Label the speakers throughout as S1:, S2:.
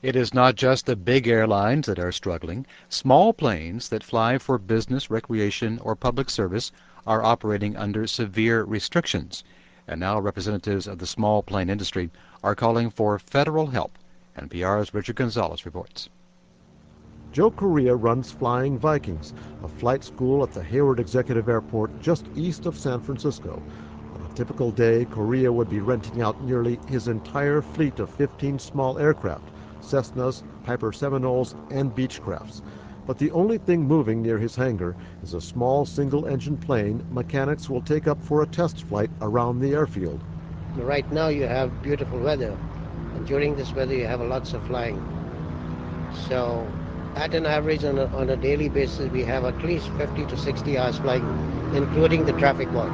S1: It is not just the big airlines that are struggling. Small planes that fly for business, recreation, or public service are operating under severe restrictions. And now representatives of the small plane industry are calling for federal help. NPR's Richard Gonzalez reports.
S2: Joe Correa runs Flying Vikings, a flight school at the Hayward Executive Airport just east of San Francisco. On a typical day, Correa would be renting out nearly his entire fleet of 15 small aircraft, Cessnas, Piper Seminoles, and Beechcrafts. But the only thing moving near his hangar is a small single-engine plane mechanics will take up for a test flight around the airfield.
S3: Right now you have beautiful weather, and during this weather you have lots of flying. So at an average on a daily basis, we have at least 50 to 60 hours flying, including the traffic watch.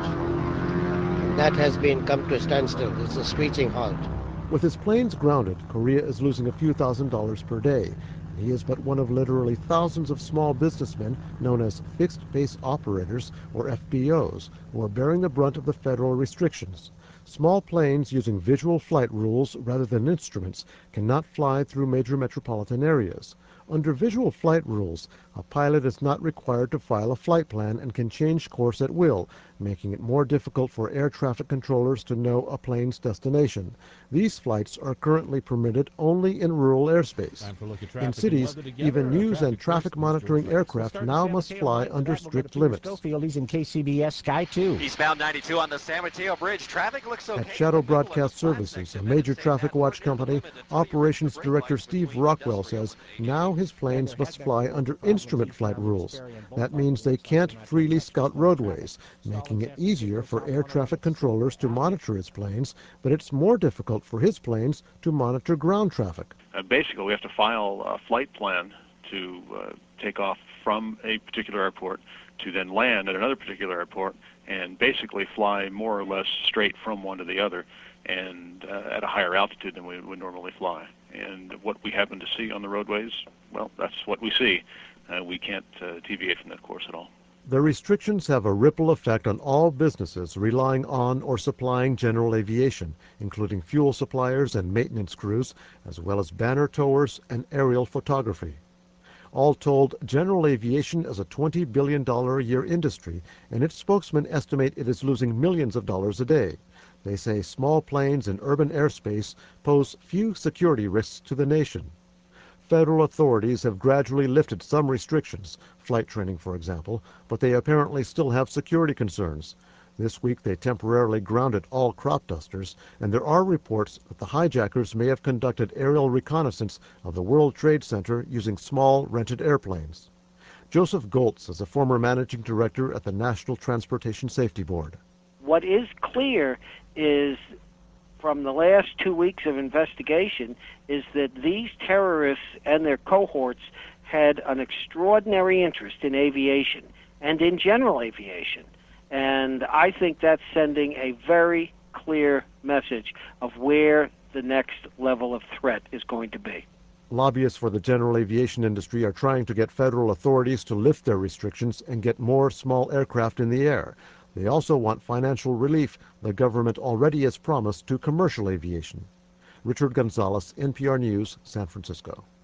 S3: And that has come to a standstill. It's a screeching halt.
S2: With his planes grounded, Correa is losing a few $1,000s per day. He is but one of literally thousands of small businessmen known as fixed-base operators, or FBOs, who are bearing the brunt of the federal restrictions. Small planes using visual flight rules rather than instruments cannot fly through major metropolitan areas. Under visual flight rules, a pilot is not required to file a flight plan and can change course at will, making it more difficult for air traffic controllers to know a plane's destination. These flights are currently permitted only in rural airspace. In cities, even news and traffic monitoring aircraft now must fly under strict limits.
S4: He's in KCBS Sky 2.
S5: Eastbound 92 on the San Mateo Bridge. Traffic looks okay.
S2: At Shadow Broadcast Services, a major traffic watch company, Operations Director Steve Rockwell says now his planes must fly under instrument flight rules. That means they can't freely scout roadways, making it easier for air traffic controllers to monitor his planes, but it's more difficult for his planes to monitor ground traffic.
S6: Basically, we have to file a flight plan to take off from a particular airport to then land at another particular airport and basically fly more or less straight from one to the other and at a higher altitude than we would normally fly. And what we happen to see on the roadways, well, that's what we see. We can't deviate from that course at all.
S2: The restrictions have a ripple effect on all businesses relying on or supplying general aviation, including fuel suppliers and maintenance crews, as well as banner towers and aerial photography. All told, general aviation is a $20 billion a year industry, and its spokesmen estimate it is losing millions of dollars a day. They say small planes in urban airspace pose few security risks to the nation. Federal authorities have gradually lifted some restrictions, flight training for example, but they apparently still have security concerns. This week they temporarily grounded all crop dusters, and there are reports that the hijackers may have conducted aerial reconnaissance of the World Trade Center using small rented airplanes. Joseph Goltz is a former managing director at the National Transportation Safety Board.
S7: What is clear is from the last 2 weeks of investigation is that these terrorists and their cohorts had an extraordinary interest in aviation and in general aviation. And I think that's sending a very clear message of where the next level of threat is going to be.
S2: Lobbyists for the general aviation industry are trying to get federal authorities to lift their restrictions and get more small aircraft in the air. They also want financial relief the government already has promised to commercial aviation. Richard Gonzalez, NPR News, San Francisco.